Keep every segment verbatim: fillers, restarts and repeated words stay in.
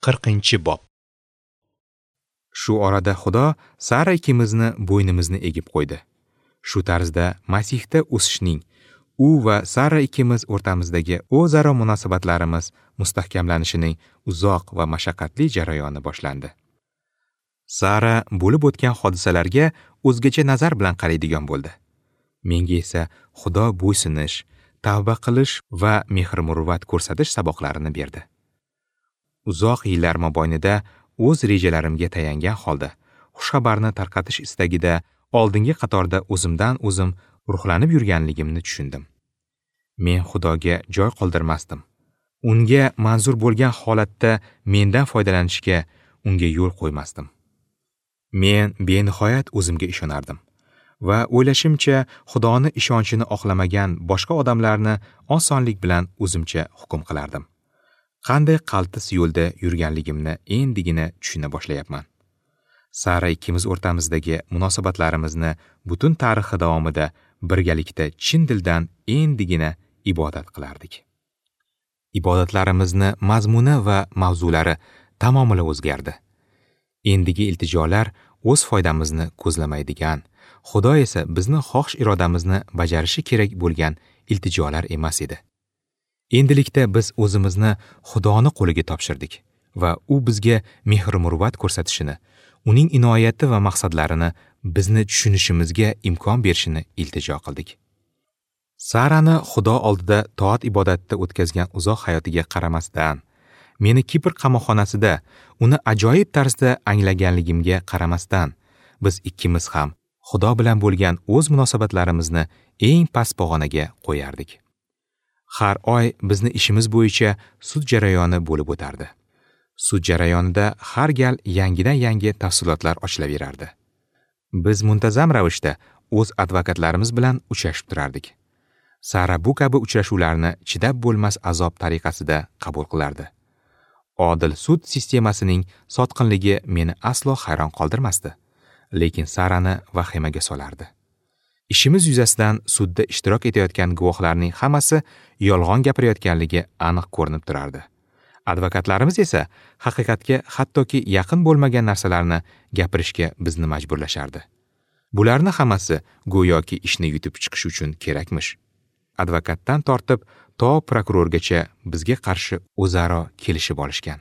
qirqinchi bob. Shu orada Xudo Sara ikkimizni bo'ynimizni egib qo'ydi. Shu tarzda Masihda o'sishning u va Sara ikkimiz o'rtamizdagi o'zaro munosabatlarimiz mustahkamlanishining uzoq va mashaqqatli jarayoni boshlandi. Sara bo'lib o'tgan hodisalarga o'zgacha nazar bilan qaraydigan bo'ldi. Menga esa Xudo bo'ysunish, tavba qilish va mehr-muruvvat ko'rsatish saboqlarini berdi. Uzoq yillar mobaynida o'z rejalarimga tayangan holda xushxabarni tarqatish istagida oldingi qatorda o'zimdan o'zim ruhlanib yurganligimni tushundim. Men Xudoga joy qoldirmasdim. Unga manzur bo'lgan holatda mendan foydalanishga unga yo'l qo'ymasdim. Men benihoyat o'zimga ishonardim va o'ylashimcha Xudoni ishonchini oqlamagan boshqa odamlarni osonlik bilan o'zimcha hukm qilardim. Qanday qaltis yo'lda yurganligimni endigina tushuna boshlayapman. Sara ikkimiz o'rtamizdagi munosabatlarimizni butun tarixi davomida birgalikda chin dildan endigina ibodat qilardik. Ibodatlarimizni mazmuni va mavzulari tamomila o'zgardi. Endigi iltijolar o'z foydamizni ko'zlamaydigan, Xudo esa bizni xohish irodamizni bajarishi kerak bo'lgan iltijolar emas edi. Endilikda biz o'zimizni Xudoni qo'liga topshirdik va u bizga mehr-muruvvat ko'rsatishini, uning inoyati va maqsadlarini bizni tushunishimizga imkon berishini iltijo qildik. Sarani Xudo oldida toat ibodatda o'tkazgan uzoq hayotiga qaramasdan, meni Kipr qamoqxonasida uni ajoyib tarzda anglaganligimga qaramasdan, biz ikkimiz ham Xudo bilan bo'lgan o'z munosabatlarimizni eng past pog'onaga qo'yardik. Har oy bizni ishimiz bo'yicha sud jarayoni bo'lib o'tardi. Sud jarayonida har gal yangidan-yangi tafsilotlar ochilaverardi. Biz muntazam ravishda o'z advokatlarimiz bilan uchrashib turardik. Sara bu kabi uchrashuvlarni chidab bo'lmas azob tariqasida qabul qilardi. Odil sud sistemasining sotqinligi meni aslo hayron qoldirmasdi, lekin Sarani vahimaga solardi. Ishimiz yuzasidan sudda ishtirok etayotgan guvohlarning hammasi yolg'on gapirayotganligi aniq ko'rinib turardi. Advokatlarimiz esa haqiqatga hattoki yaqin bo'lmagan narsalarni gapirishga bizni majburlashardi. Bularni hammasi go'yoki ishni yutib chiqish uchun kerakmish. Advokatdan tortib to prokurorgacha bizga qarshi o'zaro kelishib olishgan.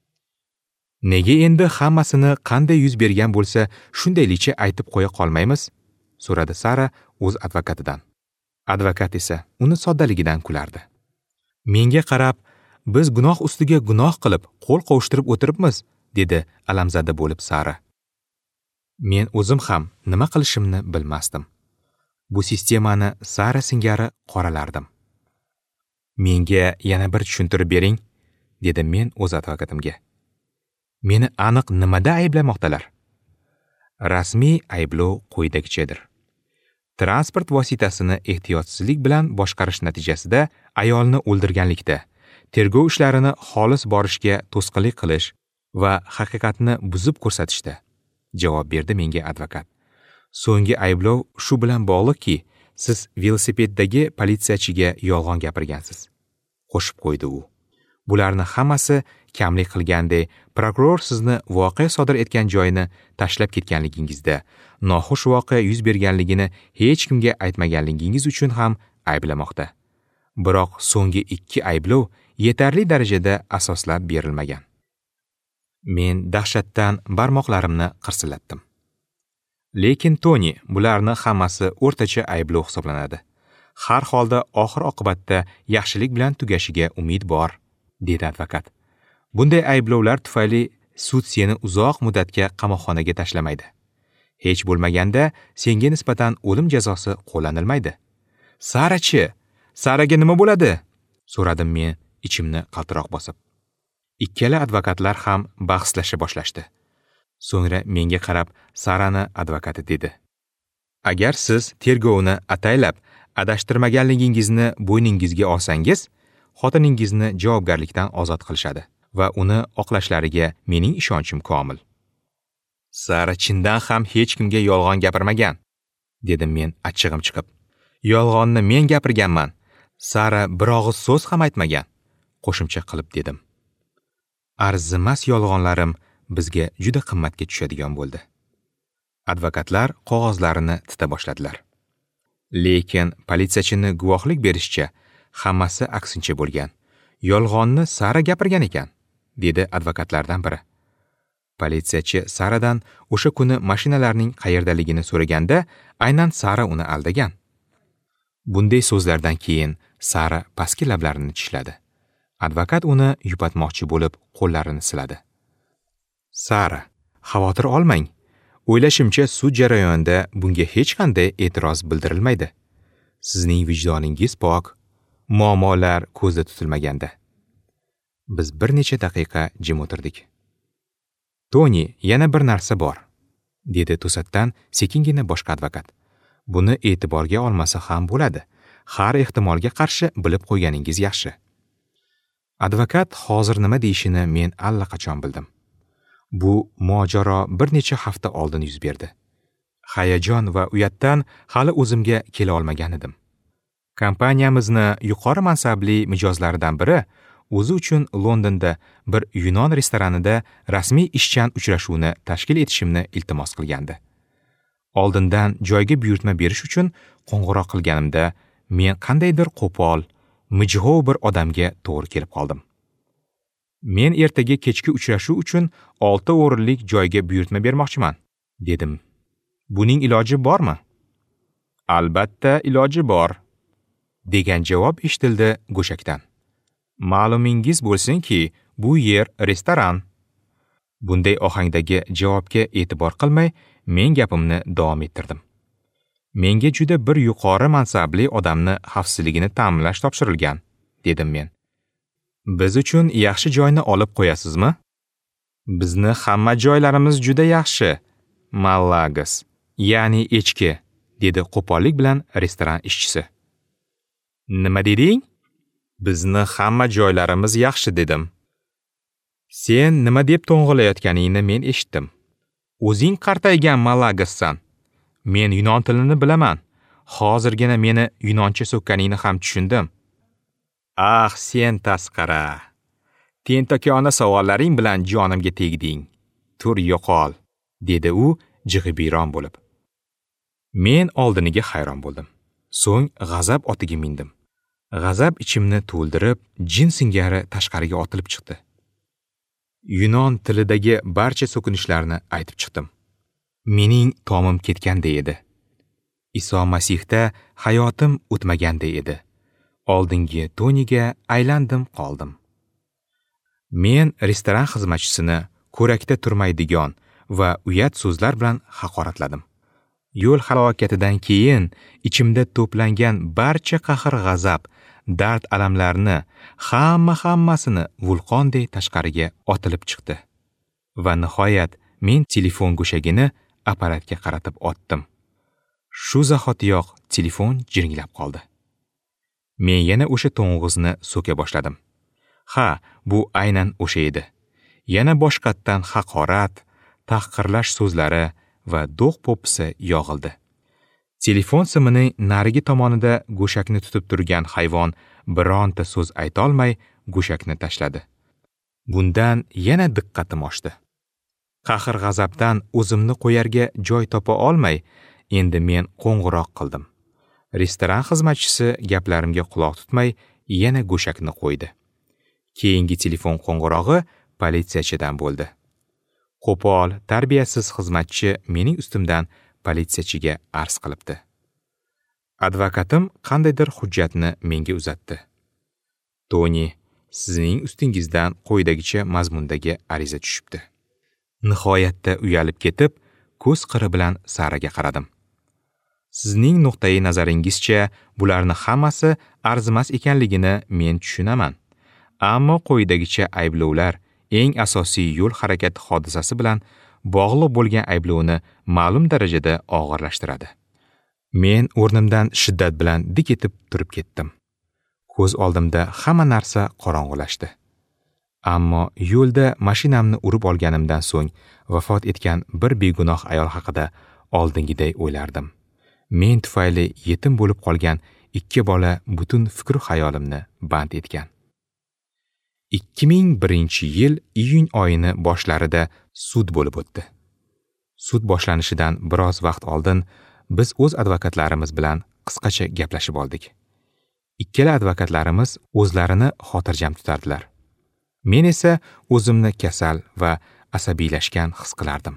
Nega endi hammasini qanday yuz bergan bo'lsa, shundaylicha aytib qo'ya qolmaymiz? So'radi Sara o'z advokatidan. Advokat esa uni soddaligidan kulardi. Menga qarab, biz gunoh ustiga gunoh qilib, qo'l qovushtirib o'tiribmiz, dedi alamzada bo'lib Sara. Men o'zim ham nima qilishimni bilmasdim. Bu sistemani Sara singari qoralardim. Menga yana bir tushuntirib bering, dedim men o'z advokatimga. Meni aniq nimada ayblamoqdalar? Rasmiy ayblov quyidagichadir. Transport vositasini ehtiyotsizlik bilan boshqarish natijasida ayolni o'ldirganlikda, tergov ishlarini xolis borishga to'sqinlik qilish va haqiqatni buzib ko'rsatishda, javob berdi menga advokat. So'nggi ayblov shu bilan bog'liqki, siz velosipeddagi politsiyachiga yolg'on gapirgansiz, qo'shib qo'ydi u. Bularni hammasi kamlik qilgandek, prokuror sizni voqea sodir etgan joyini tashlab ketganligingizda, noxush voqea yuz berganligini hech kimga aytmaganligingiz uchun ham ayblamoqda. Biroq so'nggi ikki ayblov yetarli darajada asoslab berilmagan. Men dahshatdan barmoqlarimni qirsillatdim. Lekin Toni, bularni hammasi o'rtacha ayblov hisoblanadi. Har holda oxir oqibatda yaxshilik bilan tugashiga umid bor, dedi advokat. Bunday ayblovlar tufayli sud seni uzoq muddatga qamoqxonaga tashlamaydi. Hech bo'lmaganda senga nisbatan o'lim jazosi qo'llanilmaydi. Sara-chi? Saraga nima bo'ladi? So'radim men ichimni qaltiroq bosib. Ikkala advokatlar ham bahslasha boshlashdi. So'ngra menga qarab Sarani advokati dedi. Agar siz tergovni ataylab adashtirmaganligingizni bo'yningizga olsangiz, xotiningizni javobgarlikdan ozod qilishadi va uni oqlashlariga mening ishonchim komil. Sara chindan ham hech kimga yolg'on gapirmagan, dedim men achchig'im chiqib. Yolg'onni men gapirganman. Sara bir og'iz so'z ham aytmagan, qo'shimcha qilib dedim. arzimas yolg'onlarim bizga juda qimmatga tushadigan bo'ldi. Advokatlar qog'ozlarini tita boshladilar. Lekin politsiyachini guvohlik berishicha, hammasi aksincha bo'lgan. Yolg'onni Sara gapirgan ekan, dedi advokatlardan biri. Politsiyachi Saradan o'sha kuni mashinalarning qayerdaligini so'raganda, aynan Sara uni aldagan. Bunday so'zlardan keyin Sara pastki lablarini tishladi. Advokat uni yupatmoqchi bo'lib qo'llarini siladi. Sara, xavotir olmang. O'ylashimcha sud jarayonida bunga hech qanday e'tiroz bildirilmaydi. Sizning vijdoningiz pok, muammolar ko'zda tutilmaganda. Biz bir necha daqiqa jim o'tirdik. Toni, yana bir narsa bor, dedi to'satdan sekingina boshqa advokat. Buni e'tiborga olmasa ham bo'ladi. Har ehtimolga qarshi bilib qo'yganingiz yaxshi. Advokat hozir nima deyishini men allaqachon bildim. Bu mojaro bir necha hafta oldin yuz berdi. Hayajon va uyatdan hali o'zimga kela olmagan edim. Kompaniyamizni yuqori mansabli mijozlaridan biri o'zi uchun Londonda bir Yunon restoranida rasmiy ishchan uchrashuvni tashkil etishimni iltimos qilgandi. Oldindan joyga buyurtma berish uchun qo'ng'iroq qilganimda men qandaydir qo'pol, mijg'ov bir odamga to'g'ri kelib qoldim. Men ertaga kechki uchrashuv uchun olti o'rinlik joyga buyurtma bermoqchiman, dedim. Buning iloji bormi? Albatta iloji bor, degan javob eshitildi go'shakdan. Ma'lumingiz bo'lsinki, bu yer restoran. Bunday ohangdagi javobga e'tibor qilmay, men gapimni davom ettirdim. Menga juda bir yuqori mansabli odamni xavfsizligini ta'minlash topshirilgan, dedim men. Biz uchun yaxshi joyni olib qo'yasizmi? Bizni hamma joylarimiz juda yaxshi, Malagas, ya'ni echki, dedi qo'pollik bilan restoran ishchisi. Nima deding? Bizni hamma joylarimiz yaxshi dedim. Sen nima deb to'ng'ilayotganingni men eshitdim. O'zing qartaygan Malagassan. Men yunon tilini bilaman. Hozirgina meni yunoncha so'kkaningni ham tushundim. Ah, sen tasqara. Tentakona savollaring bilan jonimga tegding. Tur yo'qol, dedi u jig'ibiyron bo'lib. Men oldiniga hayron bo'ldim. So'ng g'azab otiga mindim. G'azab ichimni to'ldirib, jin singari tashqariga otilib chiqdi. Yunon tilidagi barcha so'kinishlarni aytib chiqdim. Mening tomim ketganday edi. Iso Masihda hayotim o'tmaganday edi. Oldingi Toniga aylandim qoldim. Men restoran xizmatchisini ko'rakda turmaydigan va uyat so'zlar bilan haqoratladim. Yo'l halokatidan keyin ichimda to'plangan barcha qahr-g'azab, dard alamlarni hamma hammasini vulqonday tashqariga otilib chiqdi. Va nihoyat men telefon go'shagini apparatga qaratib otdim. Shu zahotiyoq telefon jiringlab qoldi. Men yana o'sha to'ng'izni so'ka boshladim. Ha, bu aynan o'sha edi. Yana boshqatdan haqorat, tahqirlash so'zlari va do'q po'pisi yog'ildi. Telefon simining narigi tomonida go'shakni tutib turgan hayvon bironta so'z ayta olmay go'shakni tashladi. Bundan yana diqqatim oshdi. Qahr-g'azabdan o'zimni qo'yarga joy topa olmay, endi men qo'ng'iroq qildim. Restoran xizmatchisi gaplarimga quloq tutmay, yana go'shakni qo'ydi. Keyingi telefon qo'ng'irog'i politsiyachidan bo'ldi. Qo'pol, tarbiyasiz xizmatchi mening ustimdan politsiyachiga arz qilibdi. Advokatim qandaydir hujjatni menga uzatdi. Toni, sizning ustingizdan qo'yidagicha mazmundagi ariza tushibdi. Nihoyatda uyalib ketib, ko'z qiri bilan Saraga qaradim. Sizning nuqtai nazaringizcha bularni hammasi arzimas ekanligini men tushunaman. Ammo qo'yidagicha ayblovlar eng asosiy yo'l harakati hodisasi bilan bog'liq bo'lgan ayblovni ma'lum darajada og'irlashtiradi. Men o'rnimdan shiddat bilan dik etib turib ketdim. Ko'z oldimda hamma narsa qorong'ulashdi. Ammo yo'lda mashinamni urib olganimdan so'ng vafot etgan bir begunoh ayol haqida oldingiday o'ylardim. Men tufayli yetim bo'lib qolgan ikki bola butun fikr xayolimni band etgan. ikki ming birinchi yil iyun oyini boshlarida sud bo'lib o'tdi. Sud boshlanishidan biroz vaqt oldin biz o'z advokatlarimiz bilan qisqacha gaplashib oldik. Ikkala advokatlarimiz o'zlarini xotirjam tutardilar. Men esa o'zimni kasal va asabiylashgan his qilardim.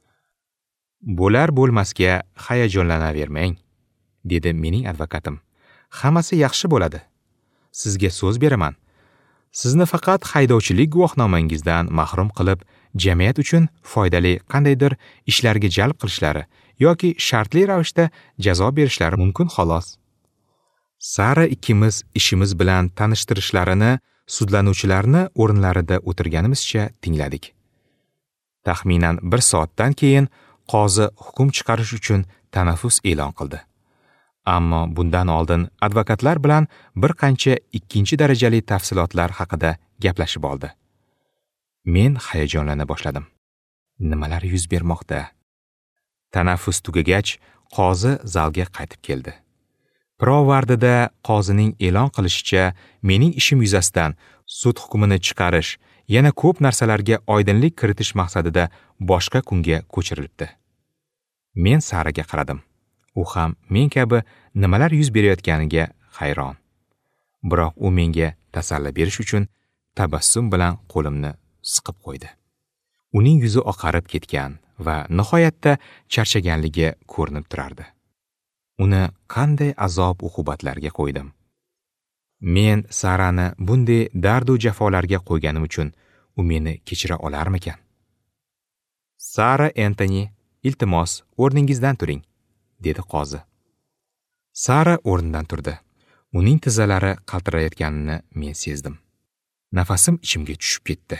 Bo'lar bo'lmasga hayajonlanavermang, dedi mening advokatim. Hammasi yaxshi bo'ladi. Sizga so'z beraman. Sizni faqat haydovchilik guvohnomangizdan mahrum qilib, jamiyat uchun foydali qandaydir ishlarga jalb qilishlari yoki shartli ravishda jazo berishlari mumkin xolos. Sara ikkimiz ishimiz bilan tanishtirishlarini sudlanuvchilarni o'rinlarida o'tirganimizcha tingladik. Taxminan bir soatdan keyin qozi hukm chiqarish uchun tanaffus e'lon qildi. Ammo bundan oldin advokatlar bilan bir qancha ikkinchi darajali tafsilotlar haqida gaplashib oldi. Men hayajonlana boshladim. Nimalar yuz bermoqda? Tanaffus tugagach, qozi zalga qaytib keldi. Pirovardida qozining e'lon qilishicha, mening ishim yuzasidan sud hukmini chiqarish, yana ko'p narsalarga oydinlik kiritish maqsadida boshqa kunga ko'chirilibdi. Men Saraga qaradim. U ham men kabi nimalar yuz berayotganiga hayron. Biroq u menga tasalli berish uchun tabassum bilan qo'limni siqib qo'ydi. Uning yuzi oqarib ketgan va nihoyatda charchaganligi ko'rinib turardi. Uni qanday azob-uqubatlarga qo'ydim. Men Sarani bunday dard va jafolarga qo'yganim uchun u meni kechira olarmikan? Sara Entoni, iltimos, o'rningizdan turing, dedi qozi. Sara o'rnidan turdi. Uning tizzalari qaltirayotganini men sezdim. Nafasim ichimga tushib ketdi.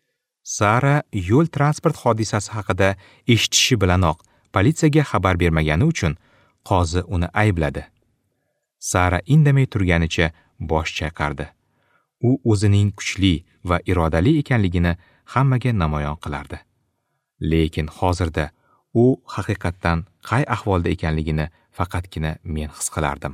Sara yo'l transport hodisasi haqida eshitishi bilanoq politsiyaga xabar bermagani uchun qozi uni aybladi. Sara indamay turganicha bosh chayqardi. U o'zining kuchli va irodali ekanligini hammaga namoyon qilardi. Lekin hozirda u haqiqatdan qay ahvolda ekanligini faqatgina men his qilardim.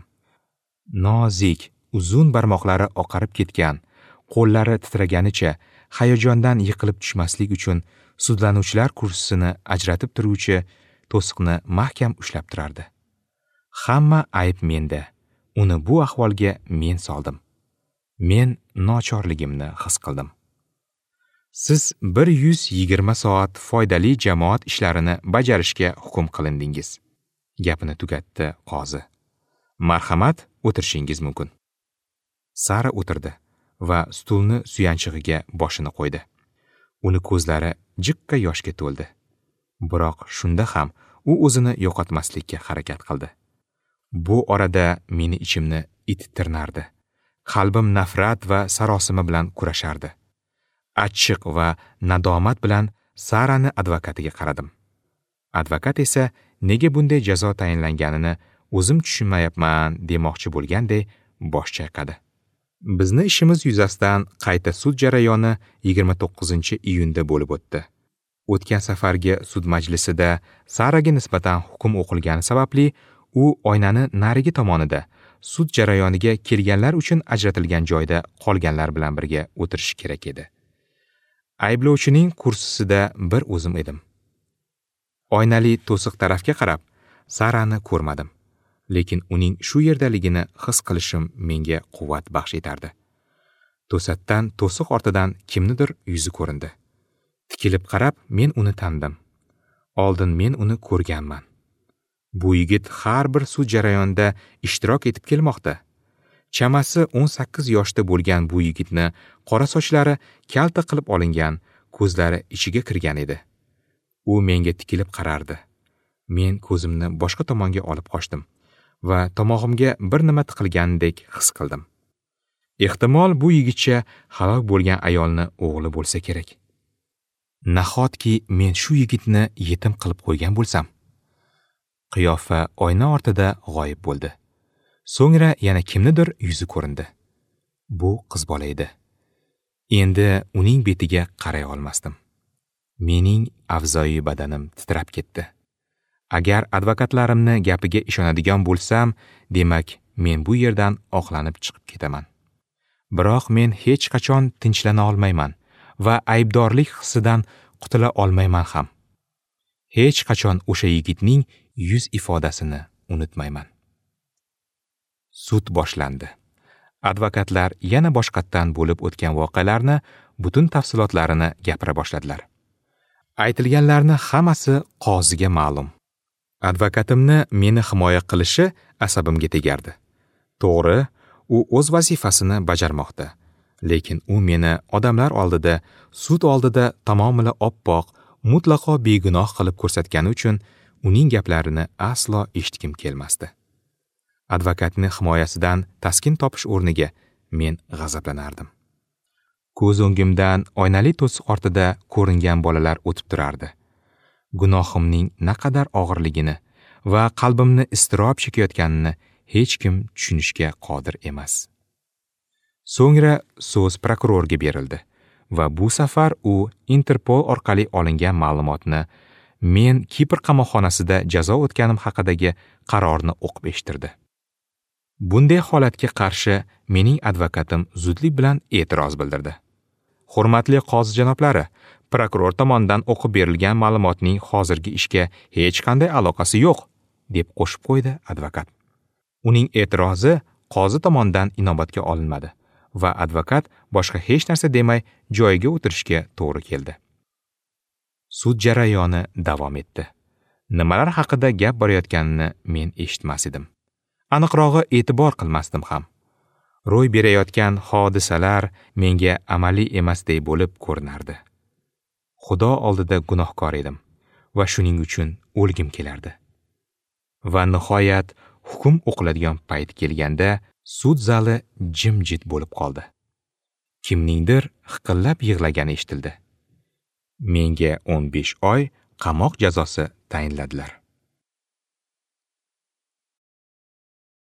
Nozik, uzun barmoqlari oqarib ketgan, qo'llari titraganicha hayajondan yiqilib tushmaslik uchun sudlanuvchilar kursisini ajratib turuvchi to'siqni mahkam ushlab turardi. Hamma ayb menda. Uni bu ahvolga men soldim. Men nochorligimni his qildim. Siz bir yuz yigirma soat foydali jamoat ishlarini bajarishga hukm qilindingiz. Gapini tugatdi qozi. Marhamat, o'tirishingiz mumkin. Sara o'tirdi va stulni suyanchig'iga boshini qo'ydi. Uni ko'zlari jiqqa yoshga to'ldi. Biroq shunda ham u o'zini yo'qotmaslikka harakat qildi. Bu orada meni ichimni it tirnardi. Qalbim nafrat va sarosima bilan kurashardi. Achchiq va nadomat bilan Sarani advokatiga qaradim. Advokat esa nega bunday jazo tayinlanganini o'zim tushunmayapman demoqchi bo'lganday bosh chayqadi. Bizni ishimiz yuzasidan qayta sud jarayoni yigirma to'qqizinchi iyunda bo'lib o'tdi. O'tgan safargi sud majlisida Saraga nisbatan hukm o'qilgani sababli u oynani narigi tomonida sud jarayoniga kelganlar uchun ajratilgan joyda qolganlar bilan birga o'tirish kerak edi. Ayblovchining kursisida bir o'zim edim. Oynali to'siq tarafga qarab Sarani ko'rmadim, lekin uning shu yerdaligini his qilishim menga quvvat baxsh etardi. To'satdan to'siq ortidan kimnidir yuzi ko'rindi. Tikilib qarab men uni tandim. Oldin men uni ko'rganman. Bu yigit har bir sud jarayonida ishtirok etib kelmoqda. Chamasi o'n sakkiz yoshda bo'lgan bu yigitni qora sochlari kalta qilib olingan, ko'zlari ichiga kirgan edi. U menga tikilib qarardi. Men ko'zimni boshqa tomonga olib qochdim va tomog'imga bir nima tiqilgandek his qildim. Ehtimol bu yigitcha halok bo'lgan ayolni o'g'li bo'lsa kerak. Nahotki men shu yigitni yetim qilib qo'ygan bo'lsam? Qiyofa oyna ortida g'oyib bo'ldi. So'ngra yana kimnidir yuzi ko'rindi. Bu qiz bola edi. Endi uning betiga qaray olmasdim. Mening avzoyi badanim titrab ketdi. Agar advokatlarimni gapiga ishonadigan bo'lsam, demak men bu yerdan oqlanib chiqib ketaman. Biroq men hech qachon tinchlana olmayman va aybdorlik hissidan qutula olmayman ham. Hech qachon o'sha yigitning yuz ifodasini unutmayman. Sud boshlandi. Advokatlar yana boshqatdan bo'lib o'tgan voqealarni butun tafsilotlarini gapira boshladilar. Aytilganlarni hammasi qoziga ma'lum. Advokatimni meni himoya qilishi asabimga tegardi. To'g'ri, u o'z vazifasini bajarmoqda, lekin u meni odamlar oldida, sud oldida tamomila oppoq, mutlaqo begunoh qilib ko'rsatgani uchun uning gaplarini aslo eshitgim kelmasdi. Advokatning himoyasidan taskin topish o'rniga men g'azablanardim. Ko'z o'ngimdan oynali to'siq ortida ko'ringan bolalar o'tib turardi. Gunohimning naqadar og'irligini va qalbimni iztirob chekayotganini hech kim tushunishga qodir emas. So'ngra so'z prokurorga berildi va bu safar u Interpol orqali olingan ma'lumotni men Kipr qamoqxonasida jazo o'tganim haqidagi qarorni o'qib eshittirdi. Bunday holatga qarshi mening advokatim zudlik bilan e'tiroz bildirdi. Hurmatli qozi janoblari, prokuror tomonidan o'qib berilgan ma'lumotning hozirgi ishga hech qanday aloqasi yo'q, deb qo'shib qo'ydi advokat. Uning e'tirozi qozi tomonidan inobatga olinmadi va advokat boshqa hech narsa demay joyiga o'tirishga to'g'ri keldi. Sud jarayoni davom etdi. Nimalar haqida gap borayotganini men eshitmas edim. Aniqrog'i e'tibor qilmasdim ham. Ro'y berayotgan hodisalar menga amaliy emasdek bo'lib ko'rinardi. Xudo oldida gunohkor edim va shuning uchun o'lgim kelardi. Va nihoyat hukm o'qiladigan payt kelganda sud zali jimjit bo'lib qoldi. Kimningdir hiqillab yig'lagani eshitildi. Menga o'n besh oy qamoq jazosi tayinladilar.